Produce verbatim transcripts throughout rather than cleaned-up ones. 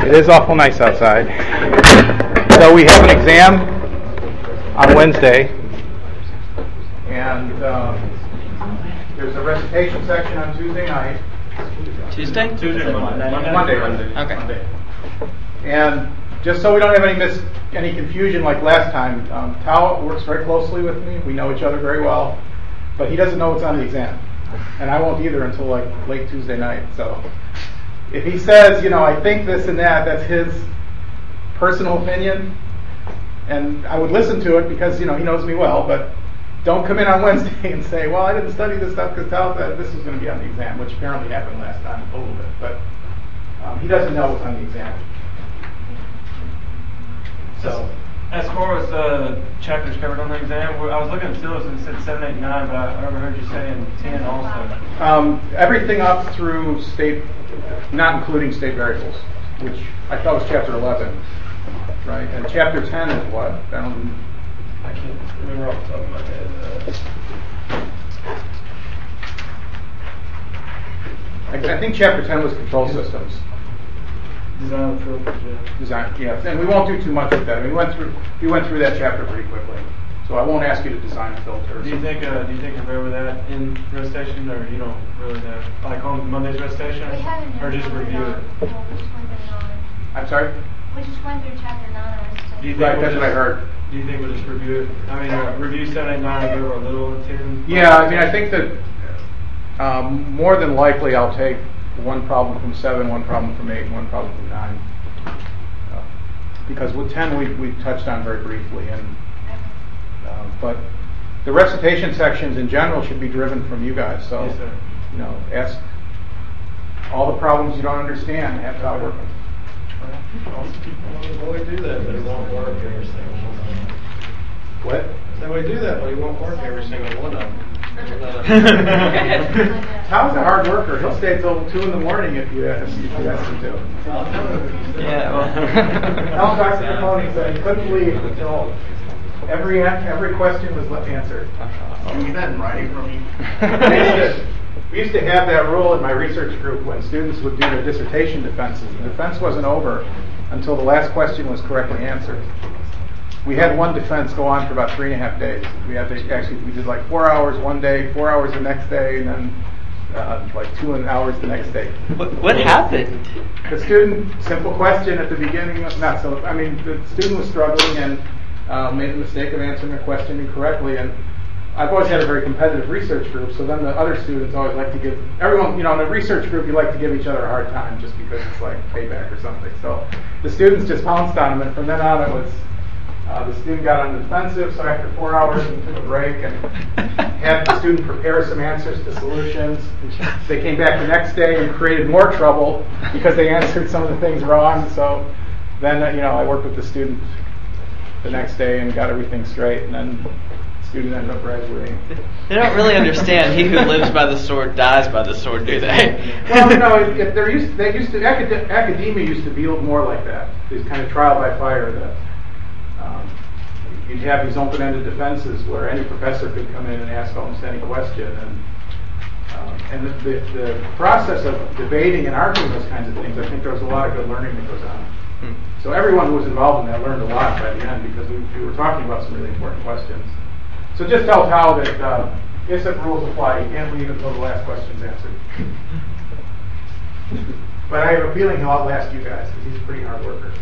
It is awful nice outside. So we have an exam on Wednesday, and um, there's a recitation section on Tuesday night. Tuesday? Tuesday, Monday. Monday. Monday. Monday. Okay. Monday. And just so we don't have any mis- any confusion like last time, um, Tao works very closely with me. We know each other very well, but he doesn't know what's on the exam, and I won't either until like late Tuesday night. So if he says, you know, I think this and that, that's his personal opinion, and I would listen to it because, you know, he knows me well, but don't come in on Wednesday and say, well, I didn't study this stuff because Tal said this was going to be on the exam, which apparently happened last time a little bit, but um, he doesn't know what's on the exam. So, as far as uh, chapters covered on the exam, I was looking at the syllabus and it said seven, eight, nine, but I overheard you saying ten also. Um, everything up through state, not including state variables, which I thought was chapter eleven, right? And chapter ten is what? I don't. I can't remember off the top of my head. Uh, I, I think chapter ten was control systems. Design of filters, yeah. Design, yes, and we won't do too much with that. I mean, we went through we went through that chapter pretty quickly, so I won't ask you to design a filter. Do you think uh, do you think you're better with that in recitation, or you don't really know, like on Monday's recitation, We haven't or just review it? Well, we just went through nine. I'm sorry. We just went through chapter nine on recitation. Do you think Right, we'll that's just, what I heard. Do you think we'll just review it? I mean, uh, review seven, eight, nine, and go over a little of ten. Yeah, I mean, I think that um, more than likely I'll take one problem from seven, one problem from eight, and one problem from nine. Uh, because with ten we we touched on very briefly, and uh, but the recitation sections in general should be driven from you guys. So, Yes, sir. you know, ask all the problems you don't understand, have to outwork them. Well, we do that, but it won't work every single one of them. What? So we do that, but it won't work every single one of them. Tom's a hard worker. He'll stay till two in the morning if you ask, if you ask him to. Yeah, well. Al talks to the phone. He said he couldn't leave until every every question was answered. You need that in writing from me. We used to- we used to have that rule in my research group when students would do their dissertation defenses. The defense wasn't over until the last question was correctly answered. We had one defense go on for about three and a half days. We had to actually we did like four hours one day, four hours the next day, and then uh, like two hours the next day. What, what happened? The student, simple question at the beginning, not so. I mean, the student was struggling and uh, made the mistake of answering a question incorrectly. And I've always had a very competitive research group, so then the other students always like to give everyone, you know, in a research group, you like to give each other a hard time just because it's like payback or something. So the students just pounced on them, and from then on, it was. Uh, the student got on the defensive, so after four hours we took a break and had the student prepare some answers to solutions. They came back the next day and created more trouble because they answered some of the things wrong. So then, uh, you know, I worked with the student the next day and got everything straight, and then the student ended up graduating. They don't really understand he who lives by the sword dies by the sword, do they? Well, you know, if, if they're used, they used to acad- academia used to be more like that. These kind of trial by fire that. Um, you'd have these open-ended defenses where any professor could come in and ask almost any question, and um, and the, the, the process of debating and arguing those kinds of things, I think there was a lot of good learning that goes on. Hmm. So everyone who was involved in that learned a lot by the end because we, we were talking about some really important questions. So just tell Tal that uh, I S E P rules apply. You can't leave until the last question's answered. But I have a feeling he'll outlast you guys because he's a pretty hard worker.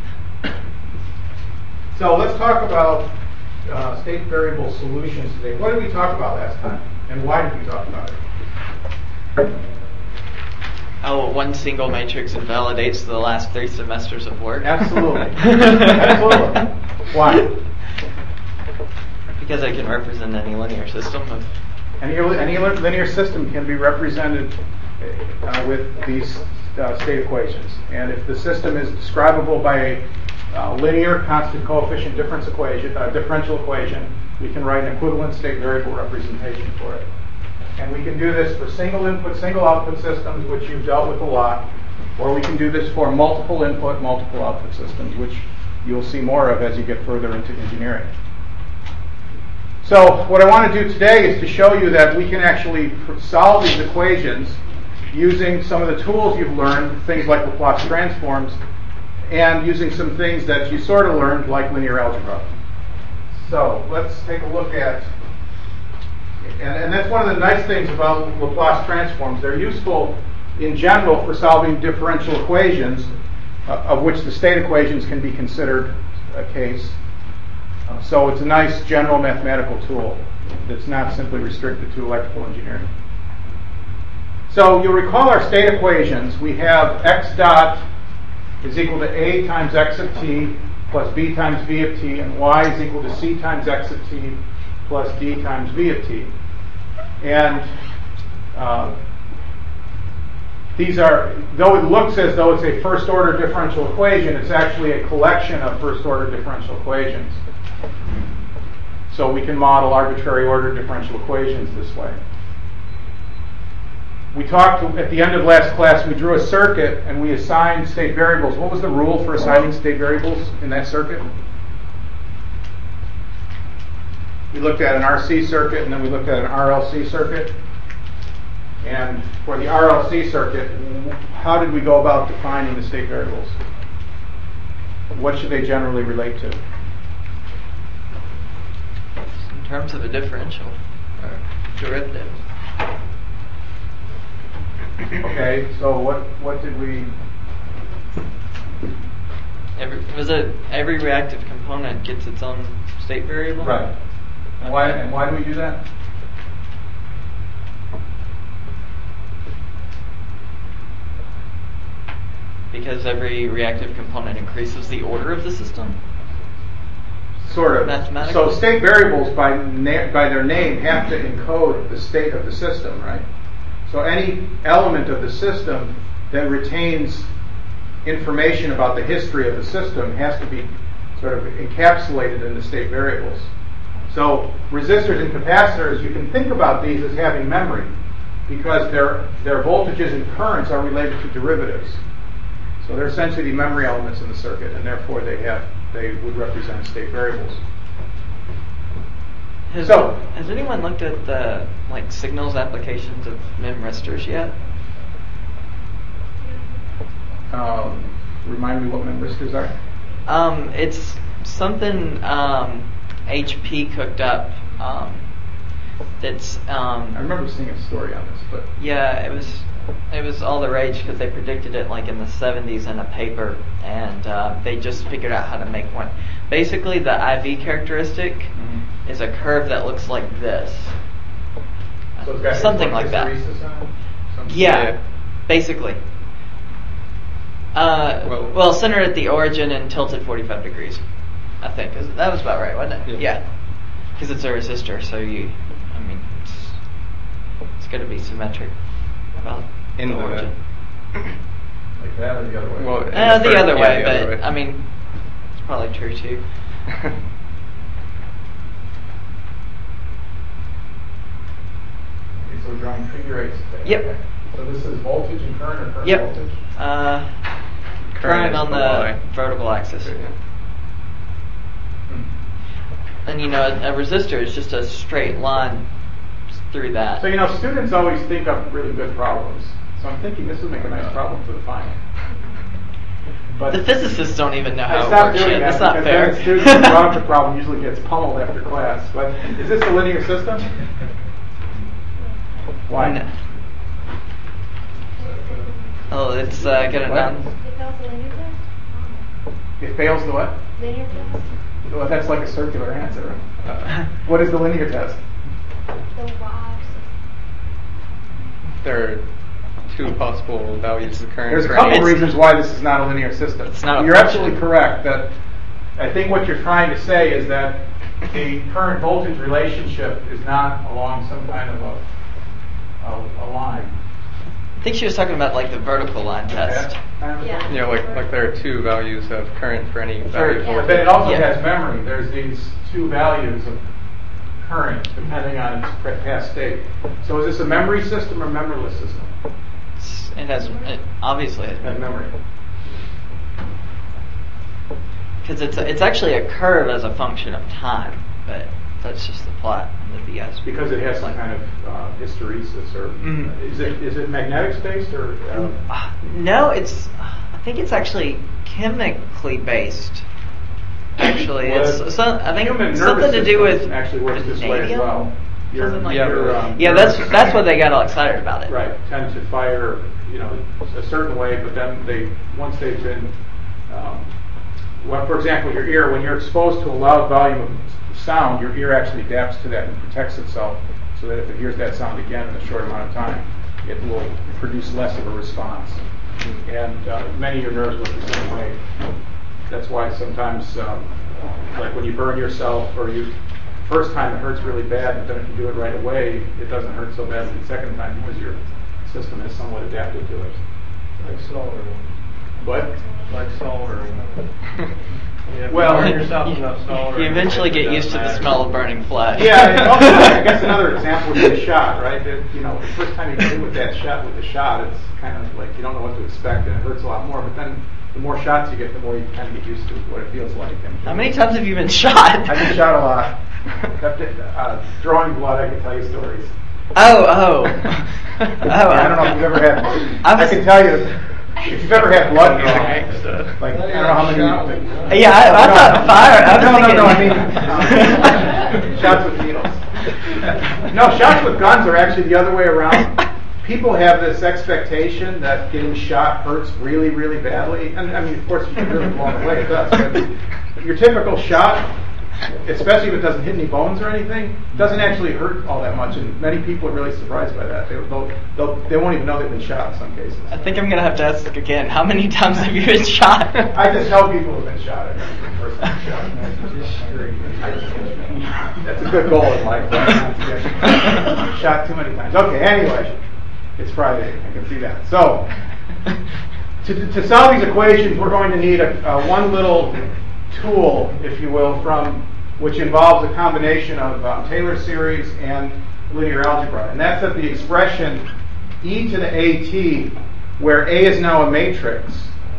So let's talk about uh, state variable solutions today. What did we talk about last time, and why did we talk about it? How one single matrix invalidates the last three semesters of work? Absolutely. Absolutely. Why? Because I can represent any linear system of Any, any linear system can be represented uh, with these uh, state equations. And if the system is describable by a uh, linear constant coefficient difference equation, uh, differential equation, we can write an equivalent state variable representation for it. And we can do this for single input, single output systems, which you've dealt with a lot, or we can do this for multiple input, multiple output systems, which you'll see more of as you get further into engineering. So what I want to do today is to show you that we can actually solve these equations using some of the tools you've learned, things like Laplace transforms, and using some things that you sort of learned, like linear algebra. So let's take a look at, and, and that's one of the nice things about Laplace transforms. They're useful in general for solving differential equations, uh, of which the state equations can be considered a case. Uh, so it's a nice general mathematical tool that's not simply restricted to electrical engineering. So you'll recall our state equations. We have x dot is equal to a times x of t plus b times v of t, and y is equal to c times x of t plus d times v of t. And uh, these are, though it looks as though it's a first order differential equation, it's actually a collection of first order differential equations. So we can model arbitrary order differential equations this way. We talked at the end of last class, we drew a circuit and we assigned state variables. What was the rule for assigning state variables in that circuit? We looked at an R C circuit and then we looked at an R L C circuit. And for the R L C circuit, how did we go about defining the state variables? What should they generally relate to? In terms of a differential or derivative. Okay, so what what did we? Every was it every reactive component gets its own state variable? Right. And why and why do we do that? Because every reactive component increases the order of the system. Sort of. Mathematically. So state variables by na- by their name have to encode the state of the system, right? So any element of the system that retains information about the history of the system has to be sort of encapsulated in the state variables. So resistors and capacitors, you can think about these as having memory because their their voltages and currents are related to derivatives. So they're essentially the memory elements in the circuit, and therefore they have they would represent state variables. Has, So- has anyone looked at the like signals applications of memristors yet? Um, remind me what memristors are. Um, it's something um, H P cooked up. Um, that's um, I remember seeing a story on this, but yeah, it was it was all the rage because they predicted it like in the seventies in a paper, and uh, they just figured out how to make one. Basically, the I V characteristic Mhm. is a curve that looks like this, so it's got something like that. hysteresis on it? Something- Yeah, Yeah. basically. Uh, well, Well- centered at the origin and tilted forty-five degrees, I think. Is- That was about right, wasn't it? Yeah. Because it's a resistor, so you, I mean, it's, it's going to be symmetric about In the the- origin. Like that or the other way? Well, in Uh, the first- other yeah, way, the other but way. I mean, it's probably true too. Okay, so we're drawing figure eights today. Yep. Okay. So this is voltage and current or current Yep. voltage? Uh, current is on the the Y. vertical axis. Yeah. Hmm. And you know, a resistor is just a straight line through that. So you know, students always think up really good problems. So I'm thinking this would make a nice problem for the final. But The physicists don't even know I how it stopped works doing yet. that That's not because fair. then the student who brought up the problem usually gets pummeled after class. But is this a linear system? Why? No. Oh, it's uh, gonna What? down. It fails the linear test? It fails the what? Linear test? Well, that's like a circular answer. Uh, What is the linear test? The Y system. there are two possible values of current. There's a for couple any- reasons why this is not a linear system. It's not a You're function. absolutely correct that I think what you're trying to say is that the current voltage relationship is not along some kind of a, a, a line. I think she was talking about like the vertical line test. That- Yeah. Yeah, like like there are two values of current for any value. Sure, of but then it also Yeah. has memory. There's these two values of current depending on its pre- past state. So is this a memory system or memoryless system? It's, it has it obviously has Has memory. because it's a, it's actually a curve as a function of time, but that's just the plot in the V S. Because it has some kind of uh, hysteresis, or Mhm. is it is it magnetic based or? Um, Uh, no, it's I think it's actually chemically based. Actually, Well, it's some, I think human something nervous to do system with actually works this way as vanadium? well. Your- Something like Yeah, your, but- um, Yeah, your- that's that's what they got all excited about it. Right, tend to fire, you know, a certain way, but then they, once they've been, um, well, for example, your ear, when you're exposed to a loud volume of sound, your ear actually adapts to that and protects itself, so that if it hears that sound again in a short amount of time, it will produce less of a response. And uh, many of your nerves work the same way. That's why sometimes, um, like when you burn yourself, or you, first time it hurts really bad, but then if you do it right away, it doesn't hurt so bad the second time because your system is somewhat adapted to it. Like soldering. But Like soldering. Yeah, Well, burn yourself enough soldering. You eventually it get doesn't used to the matter. smell of burning flesh. yeah, and also, I guess another example would be a shot, right? That, you know, the first time you get hit with that shot, with the shot, it's kind of like you don't know what to expect, and it hurts a lot more. But then the more shots you get, the more you kind of get used to what it feels like. And How many times have you been shot? I've been shot a lot. Uh, drawing blood, I can tell you stories. Oh, oh. oh I don't know if you've ever had. I I, was- can tell you if you've ever had blood drawn. Like I don't know how many. Yeah, I, I thought fire. I was no, no, thinking, no. I mean, um, shots with needles. No, shots with guns are actually the other way around. People have this expectation that getting shot hurts really, really badly, and I mean, of course, you can really blown away. It does. But your typical shot, especially if it doesn't hit any bones or anything, doesn't actually hurt all that much, and many people are really surprised by that. They, they'll, they'll, they won't even know they've been shot in some cases. I think I'm gonna have to ask again. How many times have you been shot? I just tell people who've been shot. I've never been personally shot. I just- That's a good goal in life. Right? Not to get shot too many times. Okay, anyway, it's Friday. I can see that. So, to, to solve these equations, we're going to need a, a one little tool, if you will, from which involves a combination of um, Taylor series and linear algebra, and that's that the expression e to the at, where a is now a matrix,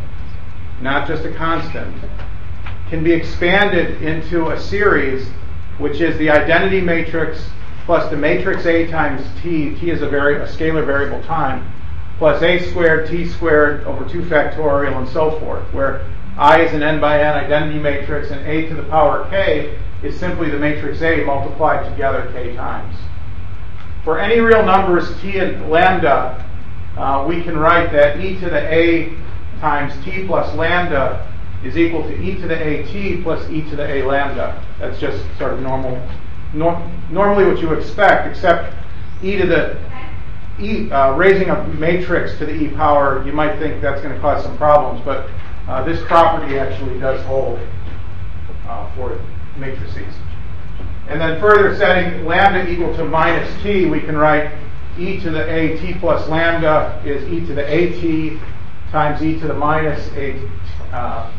not just a constant, can be expanded into a series which is the identity matrix plus the matrix A times t, t is a, vari- a scalar variable time, plus a squared t squared over two factorial and so forth, where I is an n by n identity matrix and a to the power k is simply the matrix A multiplied together k times. For any real numbers t and lambda, uh, we can write that e to the a times t plus lambda is equal to e to the at plus e to the a lambda. That's just sort of normal, nor, normally what you expect, except e to the e, uh, raising a matrix to the e power, you might think that's going to cause some problems, but uh, this property actually does hold uh, for matrices. And then further setting lambda equal to minus t, we can write e to the at plus lambda is e to the at times e to the minus a, uh,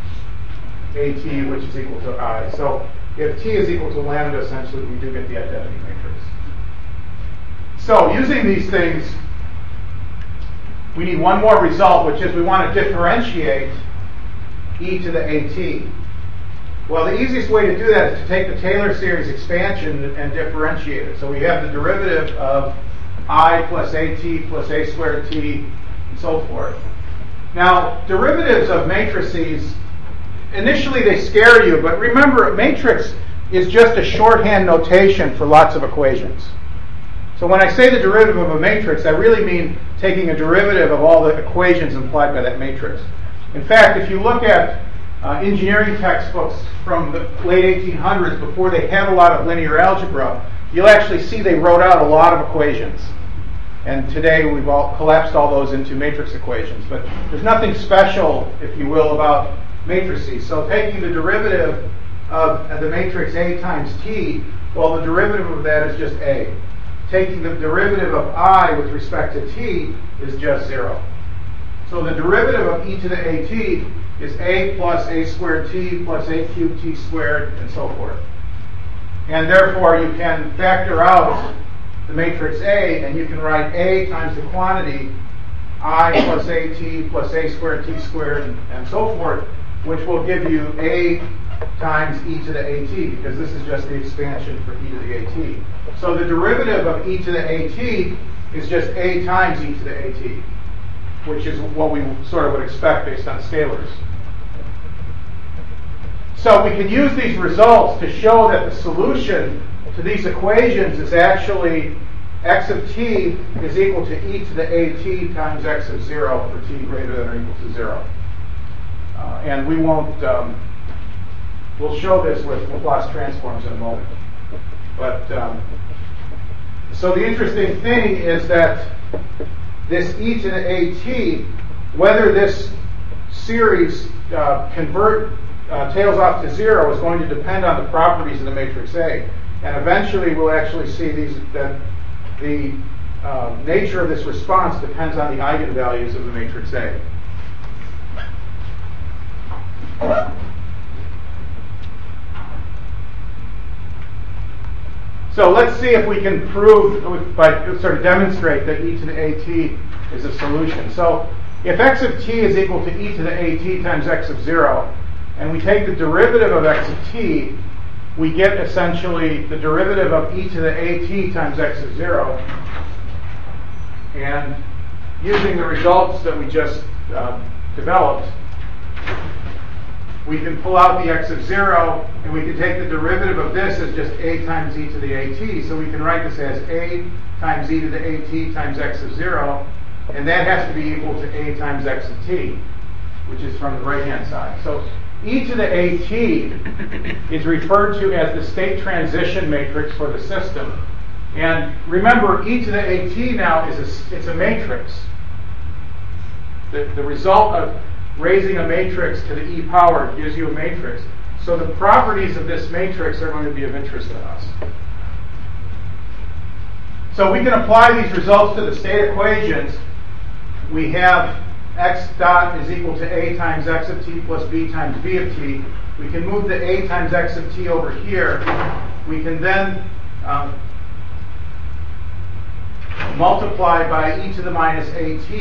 at, which is equal to I. So if t is equal to lambda, essentially we do get the identity matrix. So using these things, we need one more result, which is we want to differentiate e to the at. Well, the easiest way to do that is to take the Taylor series expansion and differentiate it. So we have the derivative of I plus at plus a squared t and so forth. Now, derivatives of matrices, initially they scare you, but remember, a matrix is just a shorthand notation for lots of equations. So when I say the derivative of a matrix, I really mean taking a derivative of all the equations implied by that matrix. In fact, if you look at uh, engineering textbooks from the late eighteen hundreds, before they had a lot of linear algebra, you'll actually see they wrote out a lot of equations. And today we've all collapsed all those into matrix equations. But there's nothing special, if you will, about matrices. So taking the derivative of the matrix A times T, well, the derivative of that is just A. Taking the derivative of I with respect to T is just zero. So the derivative of e to the at is a plus a squared t plus a cubed t squared and so forth. And therefore you can factor out the matrix A, and you can write A times the quantity I plus at plus a squared t squared and, and so forth, which will give you A times e to the at, because this is just the expansion for e to the at. So the derivative of e to the at is just A times e to the at, which is what we sort of would expect based on scalars. So we can use these results to show that the solution to these equations is actually x of t is equal to e to the at times x of zero for t greater than or equal to zero. Uh, and we won't, um, we'll show this with Laplace transforms in a moment. But, um, so the interesting thing is that this e to the at, whether this series uh, convert uh, tails off to zero is going to depend on the properties of the matrix A. And eventually we'll actually see these that the uh, nature of this response depends on the eigenvalues of the matrix A. So let's see if we can prove, by sort of demonstrate that e to the at is a solution. So if x of t is equal to e to the at times x of zero, and we take the derivative of x of t, we get essentially the derivative of e to the at times x of zero. And using the results that we just uh, developed, we can pull out the x of zero, and we can take the derivative of this as just a times e to the at. So we can write this as a times e to the at times x of zero, and that has to be equal to a times x of t, which is from the right-hand side. So e to the at is referred to as the state transition matrix for the system. And remember, e to the at now is a, it's a matrix. The, the result of raising a matrix to the e power gives you a matrix. So the properties of this matrix are going to be of interest to us. So we can apply these results to the state equations. We have x dot is equal to a times x of t plus b times b of t. We can move the a times x of t over here. We can then um, multiply by e to the minus at,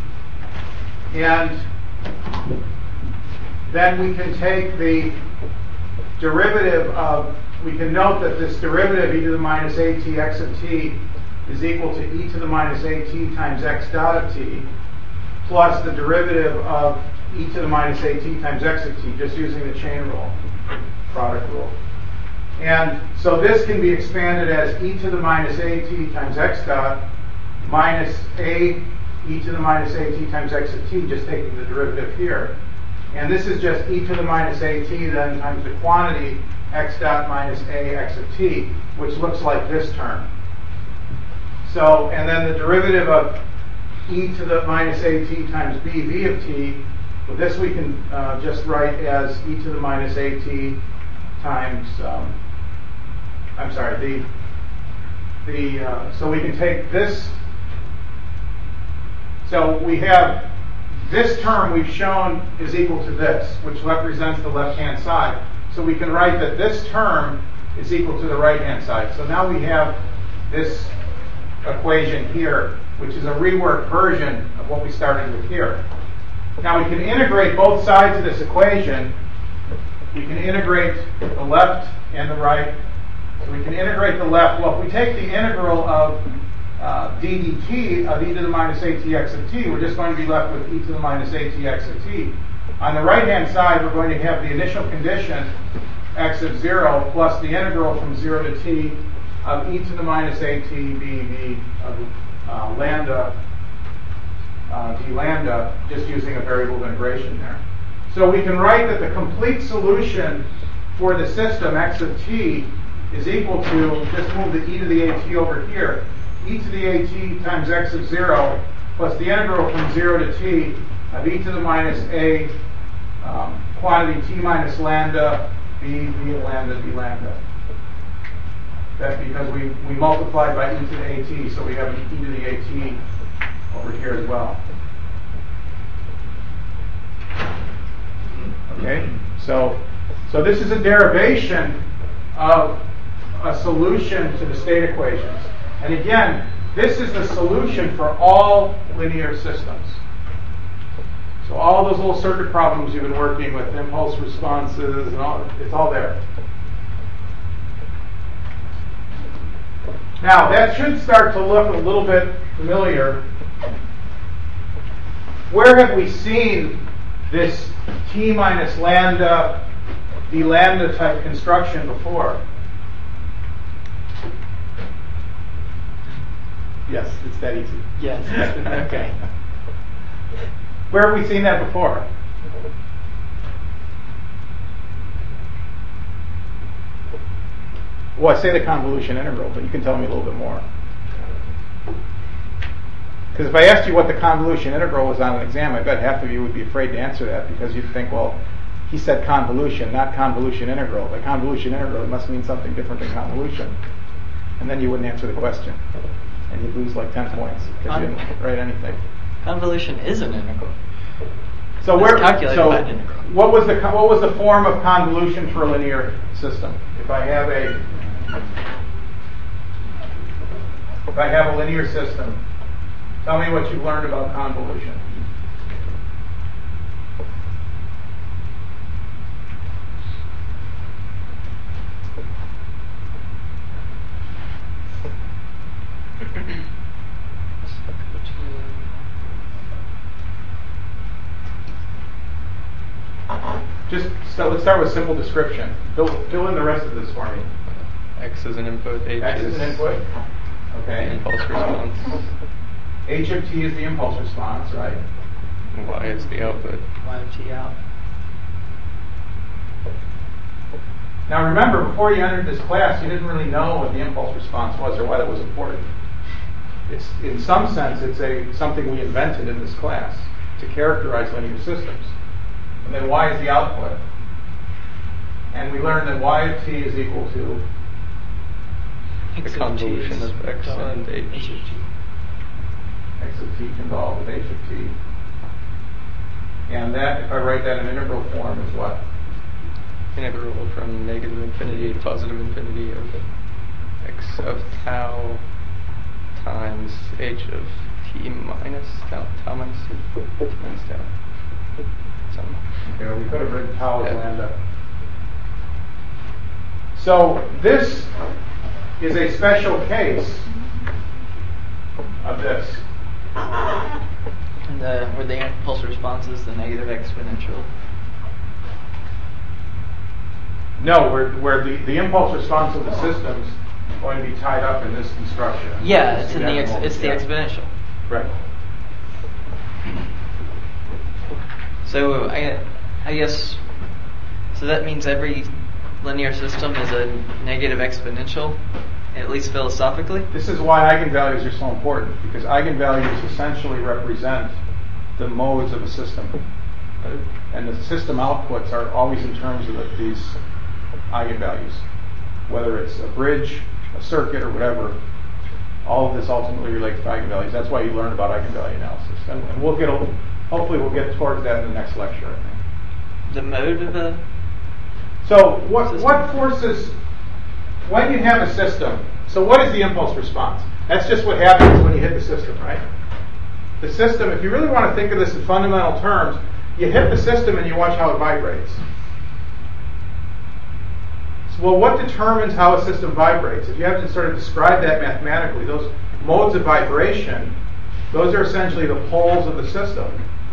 and then we can take the derivative of, we can note that this derivative e to the minus at x of t is equal to e to the minus at times x dot of t plus the derivative of e to the minus at times x of t, just using the chain rule, product rule. And so this can be expanded as e to the minus at times x dot minus a e to the minus at times x of t, just taking the derivative here. And this is just e to the minus at then times the quantity x dot minus a x of t, which looks like this term. So, and then the derivative of e to the minus at times b v of t, well, this we can uh, just write as e to the minus at times, um, I'm sorry, the, the uh, so we can take this, so we have this term we've shown is equal to this, which represents the left-hand side. So we can write that this term is equal to the right-hand side. So now we have this equation here, which is a reworked version of what we started with here. Now we can integrate both sides of this equation. We can integrate the left and the right. So we can integrate the left. Well, if we take the integral of uh, d dt of e to the minus at x of t, we're just going to be left with e to the minus at x of t. On the right-hand side, we're going to have the initial condition, x of zero, plus the integral from zero to t of e to the minus at b v of uh, lambda uh, d lambda, just using a variable integration there. So we can write that the complete solution for the system x of t is equal to, just move the e to the at over here, e to the at times x of zero plus the integral from zero to t of e to the minus a um, quantity t minus lambda b v lambda d lambda. That's because we, we multiplied by e to the at, so we have e to the at over here as well. Okay, so so this is a derivation of a solution to the state equations. And again, this is the solution for all linear systems. So all those little circuit problems you've been working with, impulse responses, and all, it's all there. Now, that should start to look a little bit familiar. Where have we seen this t minus lambda the lambda type construction before? Yes, it's that easy. Yes. Okay. Where have we seen that before? Well, I say the convolution integral, but you can tell me a little bit more. Because if I asked you what the convolution integral was on an exam, I bet half of you would be afraid to answer that because you'd think, well, he said convolution, not convolution integral. By convolution integral, it must mean something different than convolution. And then you wouldn't answer the question. And you'd lose like ten points because you didn't write anything. Convolution is an integral. So It's where? calculated So by an integral. what was the co- what was the form of convolution for a linear system? If I have a if I have a linear system, tell me what you've learned about convolution. Just so let's start with simple description. Fill, fill in the rest of this for me. X is an input, H X is an input. Okay. impulse response, H of t is the impulse response, right? and Y is the output. Y of t out. Now remember, before you entered this class, you didn't really know what the impulse response was or why that was important. It's, in some sense, it's a something we invented in this class to characterize linear systems. And then Y is the output. And we learned that Y of t is equal to The convolution of X and H. H of t. X of t convolved with H of t. And that, if I write that in integral form, is what? Integral from negative infinity to positive infinity of X of tau times H of t minus tau, tau minus t minus tau. Some. Okay, we could have written tau as Yeah. lambda. So this is a special case of this. And the, where the impulse response is the negative exponential. No, where, where the, the impulse response of the system is going to be tied up in this construction. Yeah, it's in the ex, Yeah. it's the exponential. Right. So I, I guess, so that means every linear system is a negative exponential, at least philosophically. This is why eigenvalues are so important, because eigenvalues essentially represent the modes of a system. And the system outputs are always in terms of the, these eigenvalues. Whether it's a bridge, a circuit, or whatever, all of this ultimately relates to eigenvalues. That's why you learn about eigenvalue analysis. And, and we'll get, a, hopefully we'll get towards that in the next lecture, I think. The mode of a So what, system. what forces, when you have a system, so what is the impulse response? That's just what happens when you hit the system, right? The system, if you really want to think of this in fundamental terms, you hit the system and you watch how it vibrates. So, well, what determines how a system vibrates? If you have to sort of describe that mathematically, those modes of vibration, those are essentially the poles of the system.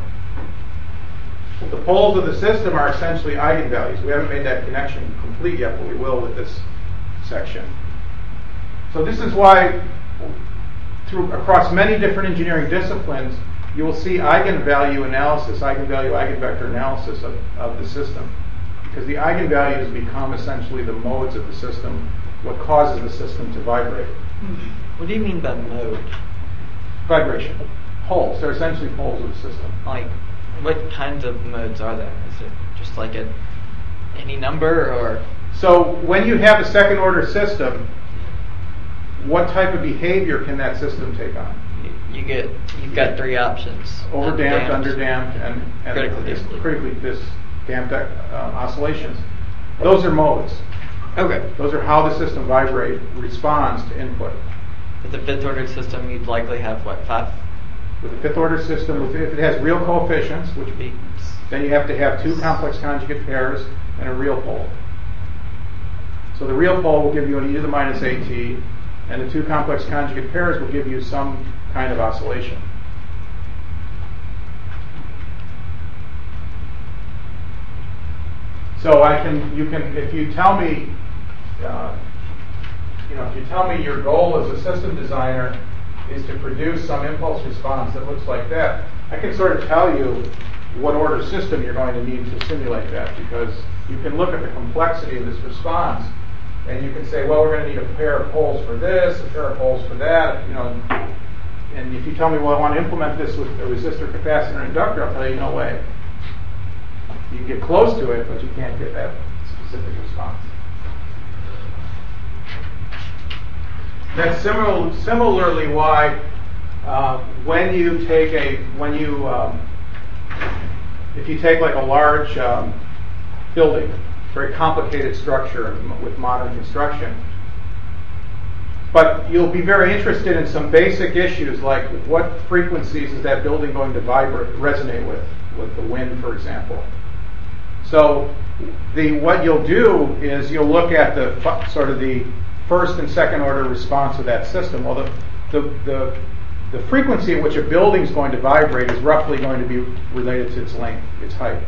The poles of the system are essentially eigenvalues. We haven't made that connection complete yet, but we will with this section. So this is why, through across many different engineering disciplines, you will see eigenvalue analysis, eigenvalue, eigenvector analysis of, of the system. Because the eigenvalues become essentially the modes of the system, what causes the system to vibrate. What do you mean by mode? Vibration. Poles. They're essentially poles of the system. Like, what kinds of modes are there? Is it just like a any number, or? So when you have a second order system, what type of behavior can that system take on? You, you get you've got three options: Overdamped, undamped, underdamped, and, and critically dis- disdamped. critically disdamped um, oscillations. Those are modes. Okay. Those are how the system vibrate responds to input. With the fifth ordered system, you'd likely have what, five? With a fifth order system, with, if it has real coefficients, which Be then you have to have two complex conjugate pairs and a real pole. So the real pole will give you an e to the minus at, and the two complex conjugate pairs will give you some kind of oscillation. So I can, you can, if you tell me, uh, you know, if you tell me your goal as a system designer is to produce some impulse response that looks like that, I can sort of tell you what order system you're going to need to simulate that, because you can look at the complexity of this response and you can say, well, we're going to need a pair of poles for this, a pair of poles for that, you know. And if you tell me, well, I want to implement this with a resistor, capacitor, and inductor, I'll tell you, no way. You can get close to it, but you can't get that specific response. That's similar, similarly why uh, when you take a, when you, um, if you take like a large um, building, very complicated structure with modern construction, but you'll be very interested in some basic issues like what frequencies is that building going to vibrate, resonate with, with the wind, for example. So the what you'll do is you'll look at the sort of the first and second order response of that system. Well, the the the, the frequency at which a building is going to vibrate is roughly going to be related to its length, its height.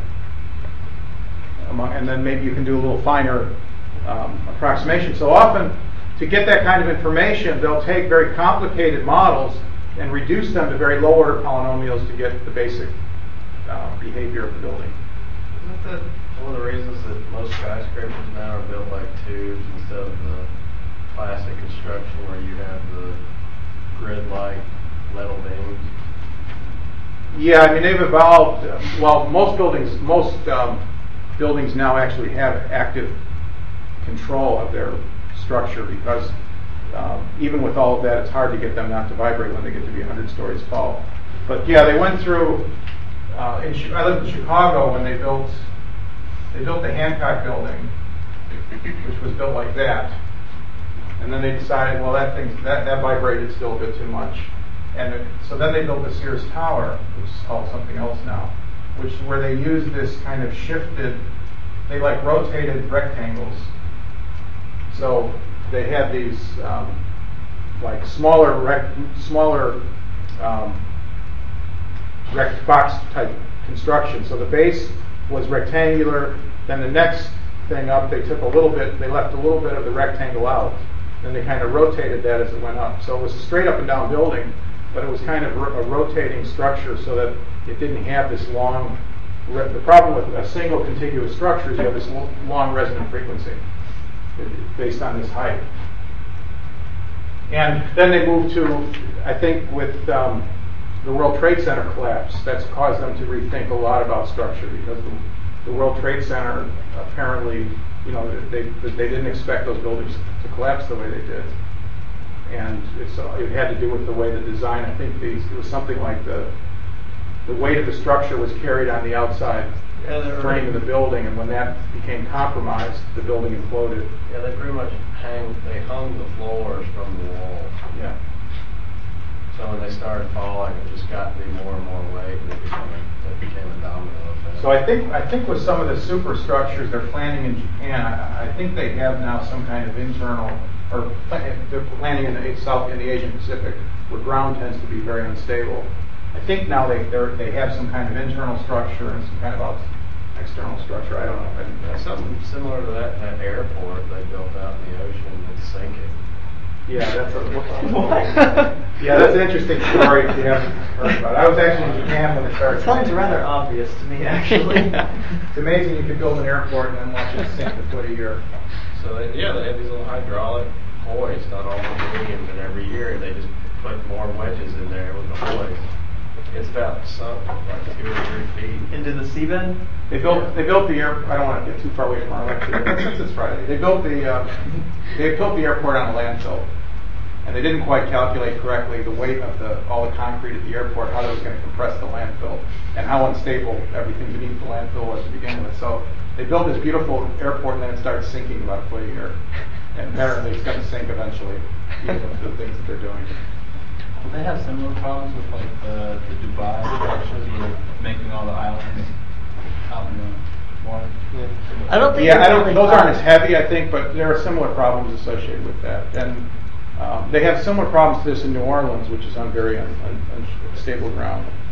Among, and then maybe you can do a little finer um, approximation. So often, to get that kind of information, they'll take very complicated models and reduce them to very low order polynomials to get the basic uh, behavior of the building. Isn't that one of the reasons that most skyscrapers now are built like tubes instead of the classic construction where you have the grid-like metal beams? Yeah, I mean they've evolved. Uh, well, most buildings, most um, buildings now actually have active control of their structure because um, even with all of that, it's hard to get them not to vibrate when they get to be one hundred stories tall. But yeah, they went through. Uh, in, I lived in Chicago when they built they built the Hancock Building, which was built like that, and then they decided, well, that thing that, that vibrated still a bit too much, and it, so then they built the Sears Tower, which is called something else now, which where they used this kind of shifted, they like rotated rectangles. So they had these um, like smaller rec- smaller. Um, rect box type construction. So the base was rectangular. Then the next thing up, they took a little bit, they left a little bit of the rectangle out. Then they kind of rotated that as it went up. So it was a straight up and down building, but it was kind of a rotating structure so that it didn't have this long. Re- the problem with a single contiguous structure is you have this long resonant frequency based on this height. And then they moved to, I think, with um, the World Trade Center collapse, that's caused them to rethink a lot about structure because the, the World Trade Center apparently, you know, they they didn't expect those buildings to collapse the way they did, and it's, it had to do with the way the design. I think these, it was something like the the weight of the structure was carried on the outside yeah, frame of the building, and when that became compromised, the building imploded. Yeah, they pretty much hang they hung the floors from the walls. Yeah. So when they started falling, it just got to be more and more weight, and it became a, it became a domino effect. So I think I think with some of the superstructures they're planning in Japan, I, I think they have now some kind of internal, or they're planning in the South in the Asian Pacific, where ground tends to be very unstable. I think now they they have some kind of internal structure and some kind of out, external structure. I don't know. I, yeah, something similar to that that airport they built out in the ocean that's sinking. Yeah, that's a yeah, that's an interesting story if you haven't heard about it. I was actually in Japan when it started. It sounds rather obvious to me, actually. It's amazing you could build an airport and then watch it sink a foot a year. So they, yeah, they have these little hydraulic hoists on all the buildings, and every year they just put more wedges in there with the hoist. It's about sunk like two or three feet into the seabed. They built they built the air. I don't want to get too far away from our lecture since it's Friday. They built the uh, they built the airport on a landfill. And they didn't quite calculate correctly the weight of the all the concrete at the airport, how that was going to compress the landfill, and how unstable everything beneath the landfill was to begin with. So they built this beautiful airport, and then it started sinking about a foot a year. And apparently it's going to sink eventually, even with the things that they're doing. Will they have similar problems with like the, the Dubai structures where they're making all the islands out in the water? I don't think. Yeah, I don't. Those aren't as heavy, I think, but there are similar problems associated with that. And Um, they have similar problems to this in New Orleans, which is on very un, un, unstable ground.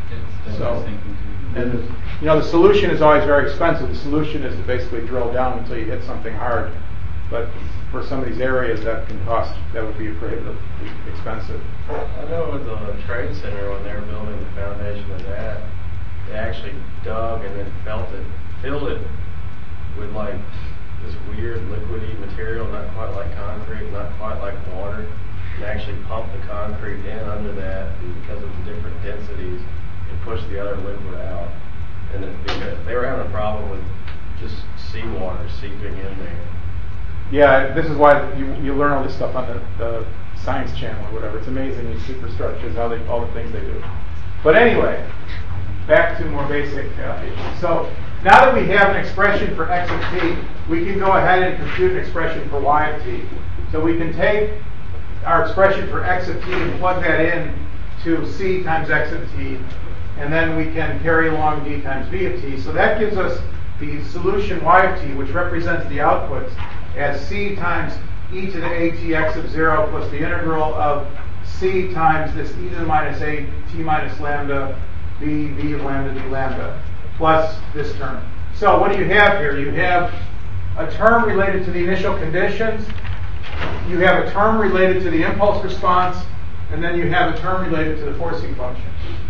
It's So, definitely sinking too. and you know, the solution is always very expensive. The solution is to basically drill down until you hit something hard. But for some of these areas, that can cost, that would be prohibitively expensive. I know with the Trade Center, when they were building the foundation of that, they actually dug and then felt it, filled it with like this weird liquidy material, not quite like concrete, not quite like water, and actually pumped the concrete in under that, and because of the different densities, it pushed the other liquid out. And it, because they were having a problem with just seawater seeping in there. Yeah, this is why you, you learn all this stuff on the, the Science Channel or whatever. It's amazing, these superstructures, how they, all the things they do. But anyway, back to more basic uh, issues. So now that we have an expression for x of t, we can go ahead and compute an expression for y of t. So we can take our expression for x of t and plug that in to c times x of t, and then we can carry along d times v of t. So that gives us the solution y of t, which represents the outputs, as c times e to the atx of zero plus the integral of c times this e to the minus a t minus lambda v v of lambda d lambda plus this term. So what do you have here? You have a term related to the initial conditions, you have a term related to the impulse response, and then you have a term related to the forcing function.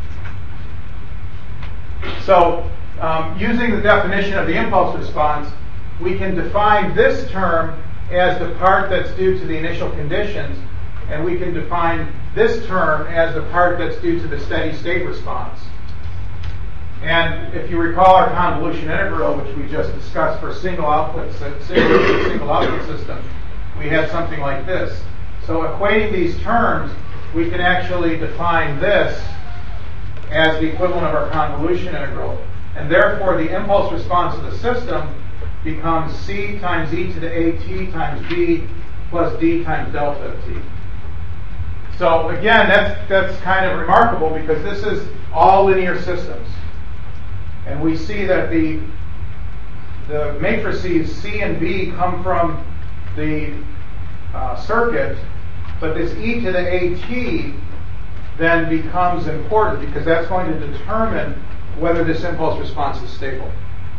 So um, using the definition of the impulse response, we can define this term as the part that's due to the initial conditions, and we can define this term as the part that's due to the steady state response. And if you recall our convolution integral, which we just discussed for single output, single, single output system, we have something like this. So equating these terms, we can actually define this as the equivalent of our convolution integral. And therefore, the impulse response of the system becomes c times e to the at times b plus d times delta of t. So again, that's that's kind of remarkable because this is all linear systems, and we see that the the matrices c and b come from the uh, circuit, but this e to the at then becomes important because that's going to determine whether this impulse response is stable.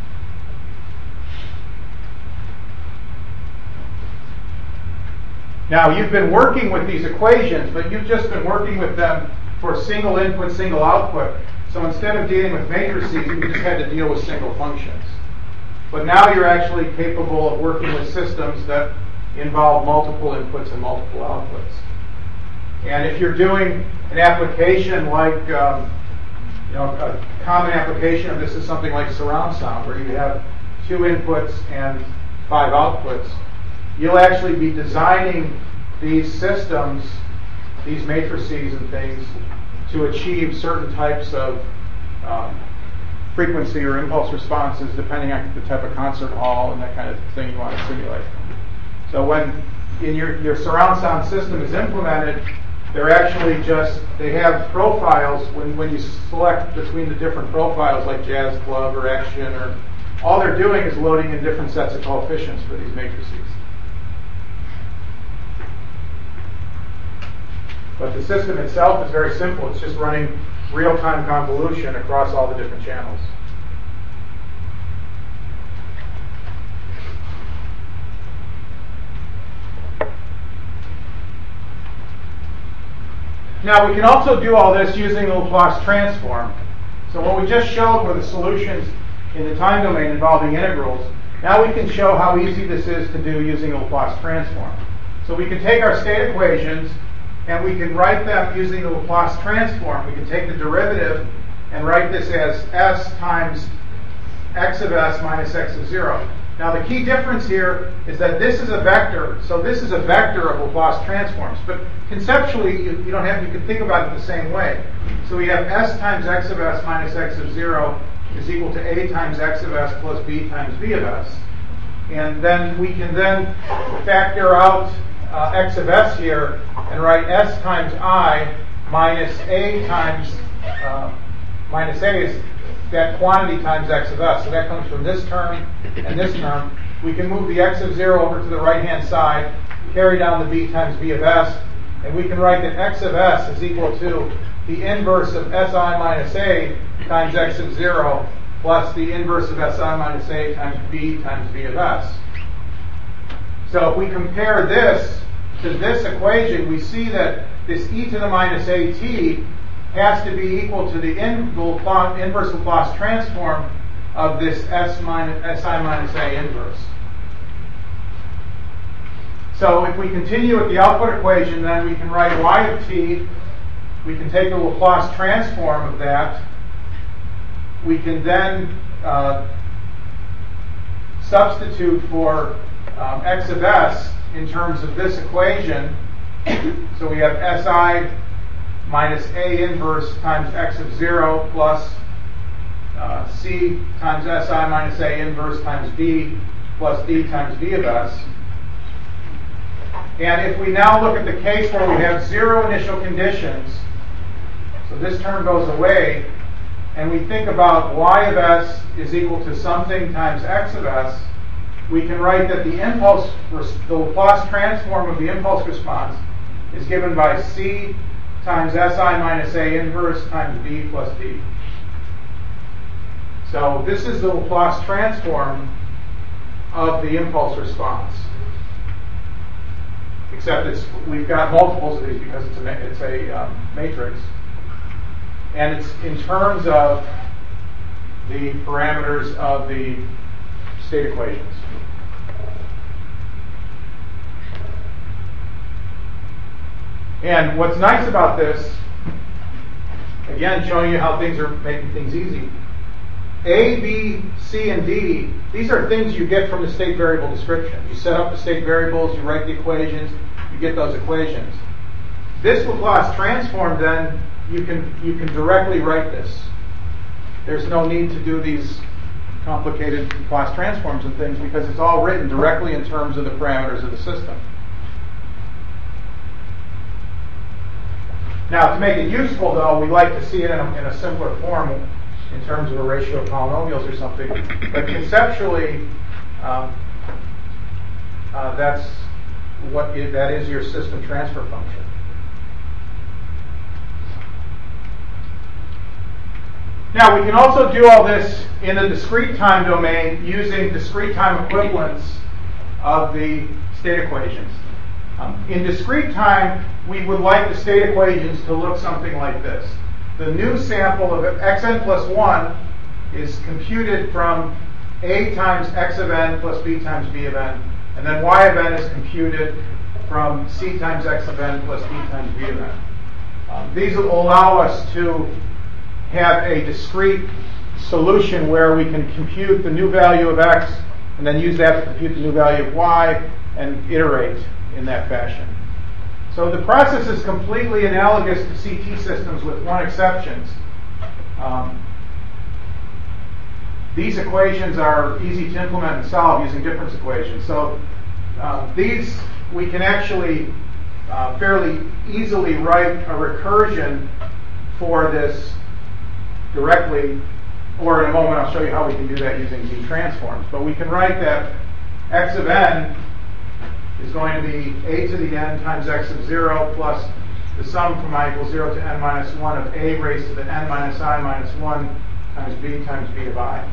Now, you've been working with these equations, but you've just been working with them for single input, single output. So instead of dealing with matrices, you just had to deal with single functions. But now you're actually capable of working with systems that involve multiple inputs and multiple outputs. And if you're doing an application like, um, you know, a common application of this is something like surround sound, where you have two inputs and five outputs, you'll actually be designing these systems, these matrices and things, to achieve certain types of um, frequency or impulse responses depending on the type of concert hall and that kind of thing you want to simulate. So when in your, your surround sound system is implemented, they're actually just, they have profiles. When, when you select between the different profiles like jazz club or action, or all they're doing is loading in different sets of coefficients for these matrices. But the system itself is very simple. It's just running real-time convolution across all the different channels. Now, we can also do all this using the Laplace transform. So what we just showed were the solutions in the time domain involving integrals. Now we can show how easy this is to do using the Laplace transform. So we can take our state equations and we can write them using the Laplace transform. We can take the derivative and write this as s times x of s minus x of zero. Now the key difference here is that this is a vector, so this is a vector of Laplace transforms. But conceptually, you, you don't have, you can think about it the same way. So we have s times x of s minus x of zero is equal to a times x of s plus b times v of s. And then we can then factor out uh, x of s here and write s times I minus a times uh, minus a is that quantity times x of s. So that comes from this term and this term. We can move the x of zero over to the right-hand side, carry down the b times v of s, and we can write that x of s is equal to the inverse of Si minus A times x sub zero plus the inverse of Si minus A times B times V of S. So if we compare this to this equation, we see that this e to the minus at has to be equal to the in, Laplace, inverse Laplace transform of this S minus, Si minus A inverse. So if we continue with the output equation, then we can write y of t. We can take the Laplace transform of that. We can then uh, substitute for um, x of s in terms of this equation. So we have Si minus A inverse times x of zero plus uh, C times Si minus A inverse times B plus D times V of S. And if we now look at the case where we have zero initial conditions, so this term goes away, and we think about y of s is equal to something times x of s, we can write that the impulse, the Laplace transform of the impulse response is given by C times Si minus A inverse times B plus D. So this is the Laplace transform of the impulse response. Except it's, we've got multiples of these because it's a, it's a um, matrix. And it's in terms of the parameters of the state equations. And what's nice about this, again, showing you how things are making things easy. A, B, C, and D, these are things you get from the state variable description. You set up the state variables, you write the equations, you get those equations. This Laplace transform, then, you can you can directly write this. There's no need to do these complicated Laplace transforms and things because it's all written directly in terms of the parameters of the system. Now, to make it useful, though, we like to see it in a, in a simpler form in terms of a ratio of polynomials or something. But conceptually, um, uh, that's what is, that is your system transfer function. Now, we can also do all this in the discrete time domain using discrete time equivalents of the state equations. Um, in discrete time, we would like the state equations to look something like this. The new sample of xn plus one is computed from a times x of n plus b times b of n, and then y of n is computed from c times x of n plus b times b of n. Um, these will allow us to have a discrete solution where we can compute the new value of x and then use that to compute the new value of y and iterate in that fashion. So the process is completely analogous to C T systems with one exception. Um, these equations are easy to implement and solve using difference equations. So uh, these, we can actually uh, fairly easily write a recursion for this directly, or in a moment I'll show you how we can do that using Z transforms. But we can write that x of n is going to be a to the n times x of zero plus the sum from I equals zero to n minus one of a raised to the n minus I minus one times b times b of I.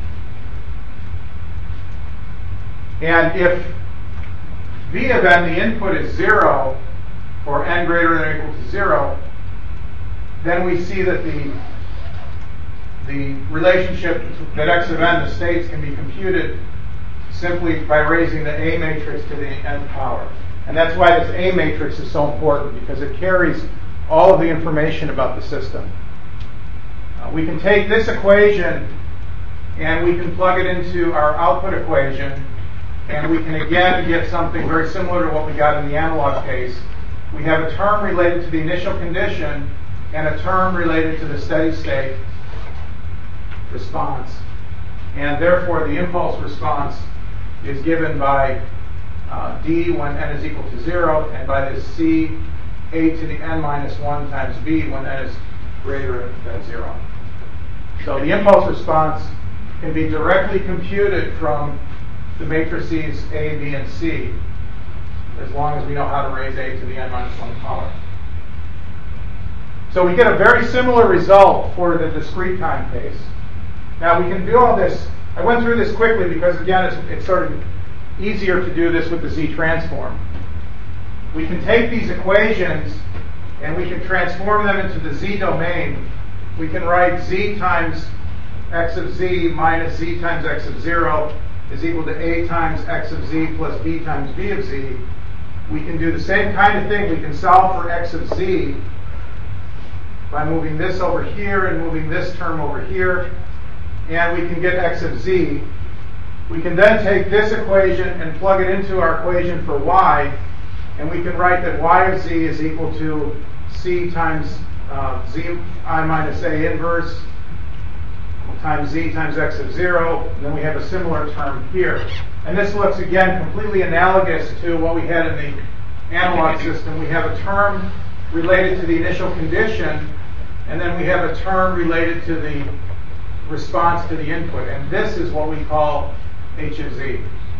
And if v of n, the input, is zero, or n greater than or equal to zero, then we see that the the relationship that x of n, the states, can be computed simply by raising the A matrix to the nth power. And that's why this A matrix is so important, because it carries all of the information about the system. Uh, we can take this equation and we can plug it into our output equation, and we can again get something very similar to what we got in the analog case. We have a term related to the initial condition and a term related to the steady state response. And therefore the impulse response is given by uh, d when n is equal to zero, and by this c a to the n minus one times b when n is greater than zero. So the impulse response can be directly computed from the matrices A, B, and C, as long as we know how to raise a to the n minus one power. So we get a very similar result for the discrete time case. Now we can do all this. I went through this quickly because again it's, it's sort of easier to do this with the Z transform. We can take these equations and we can transform them into the Z domain. We can write Z times x of z minus z times x of zero is equal to a times x of z plus b times b of z. We can do the same kind of thing. We can solve for x of z by moving this over here and moving this term over here, and we can get x of z. We can then take this equation and plug it into our equation for y, and we can write that y of z is equal to c times uh, zi minus a inverse times z times x of zero, and then we have a similar term here. And this looks, again, completely analogous to what we had in the analog system. We have a term related to the initial condition, and then we have a term related to the response to the input. And this is what we call h of z.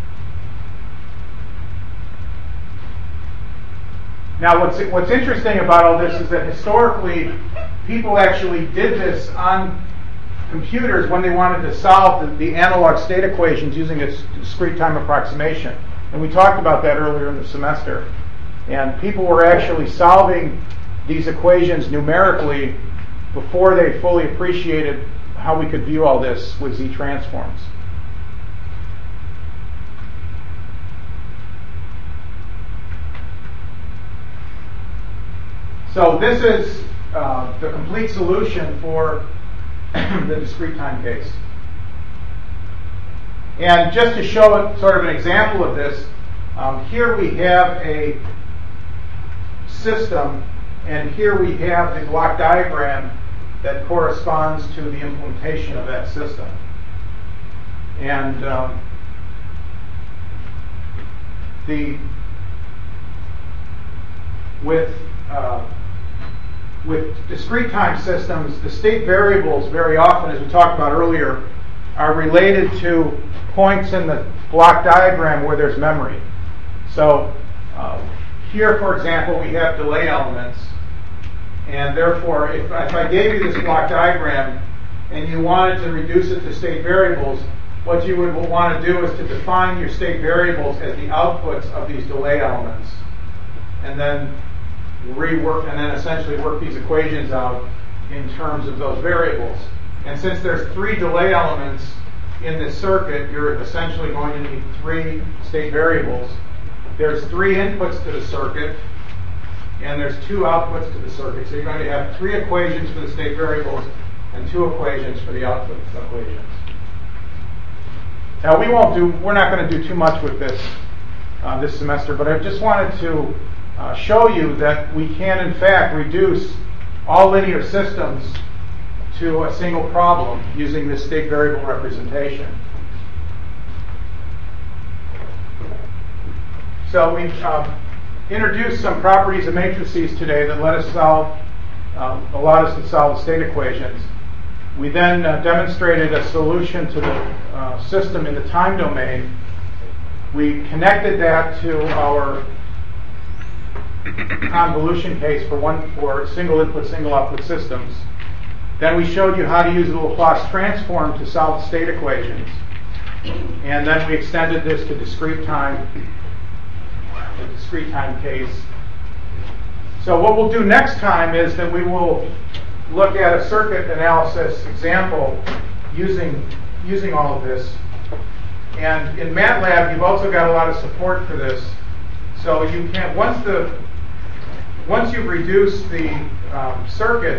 Now, what's, what's interesting about all this is that historically, people actually did this on computers when they wanted to solve the, the analog state equations using a discrete time approximation. And we talked about that earlier in the semester. And people were actually solving these equations numerically before they fully appreciated how we could view all this with Z transforms. So this is uh, the complete solution for the discrete time case. And just to show it, sort of an example of this, um, here we have a system, and here we have the block diagram that corresponds to the implementation of that system. And um, the with uh, With discrete time systems, the state variables very often, as we talked about earlier, are related to points in the block diagram where there's memory. So uh, here, for example, we have delay elements. And therefore, if, if I gave you this block diagram and you wanted to reduce it to state variables, what you would want to do is to define your state variables as the outputs of these delay elements. And then rework and then essentially work these equations out in terms of those variables. And since there's three delay elements in this circuit, you're essentially going to need three state variables. There's three inputs to the circuit, and there's two outputs to the circuit. So you're going to have three equations for the state variables and two equations for the output equations. Now we won't do, we're not going to do too much with this uh, this semester, but I just wanted to Uh, show you that we can in fact reduce all linear systems to a single problem using this state variable representation. So we've um, introduced some properties of matrices today that let us solve, um, allowed us to solve the state equations. We then uh, demonstrated a solution to the uh, system in the time domain. We connected that to our convolution case for one for single input, single output systems. Then we showed you how to use the Laplace transform to solve state equations. And then we extended this to discrete time, the discrete time case. So what we'll do next time is that we will look at a circuit analysis example using using all of this. And in MATLAB, you've also got a lot of support for this. So you can once the Once you've reduced the um, circuit,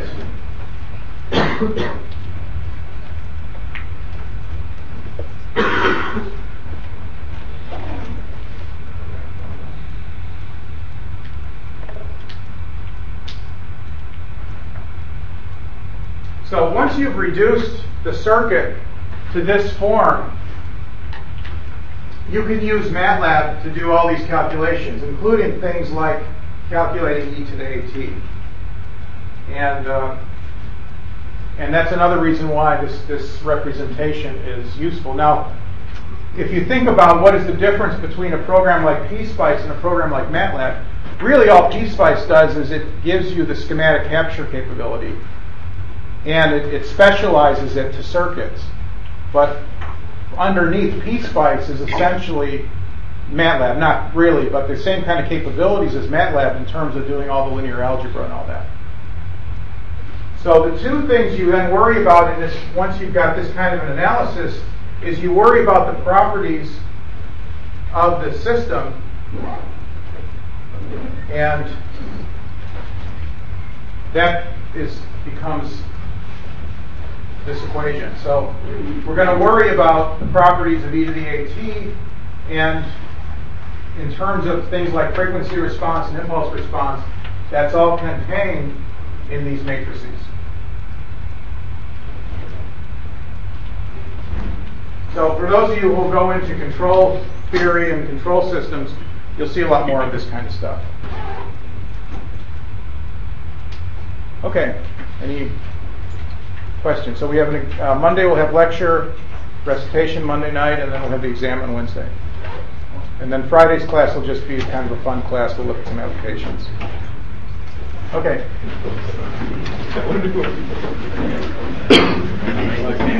so once you've reduced the circuit to this form, you can use MATLAB to do all these calculations, including things like calculating e to the at. And uh, and that's another reason why this, this representation is useful. Now, if you think about what is the difference between a program like PSpice and a program like MATLAB, really all PSpice does is it gives you the schematic capture capability, and it, it specializes it to circuits. But underneath PSpice is essentially MATLAB, not really, but the same kind of capabilities as MATLAB in terms of doing all the linear algebra and all that. So the two things you then worry about in this, once you've got this kind of an analysis, is you worry about the properties of the system, and that is becomes this equation. So we're going to worry about the properties of e to the at, and in terms of things like frequency response and impulse response, that's all contained in these matrices. So for those of you who will go into control theory and control systems, you'll see a lot more of this kind of stuff. Okay, any questions? So we have an, uh, Monday we'll have lecture, recitation Monday night, and then we'll have the exam on Wednesday. And then Friday's class will just be kind of a fun class. We'll look at some applications. Okay.